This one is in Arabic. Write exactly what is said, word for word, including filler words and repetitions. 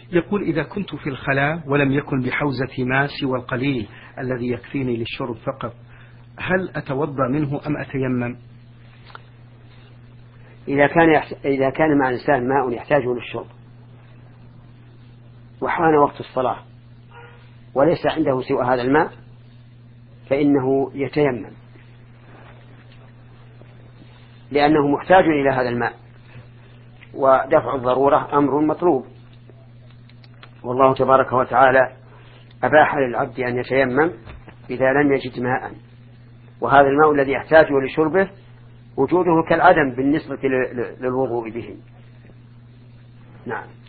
يقول إذا كنت في الخلاء ولم يكن بحوزة ماء سوى القليل الذي يكفيني للشرب فقط، هل أتوضأ منه أم أتيمم؟ إذا كان يحت... إذا كان مع الإنسان ماء يحتاجه للشرب وحان وقت الصلاة وليس عنده سوى هذا الماء فإنه يتيمم، لأنه محتاج إلى هذا الماء، ودفع الضرورة أمر مطلوب. والله تبارك وتعالى أباح للعبد أن يتيمم إذا لم يجد ماء، وهذا الماء الذي يحتاجه لشربه وجوده كالعدم بالنسبة للوضوء به. نعم.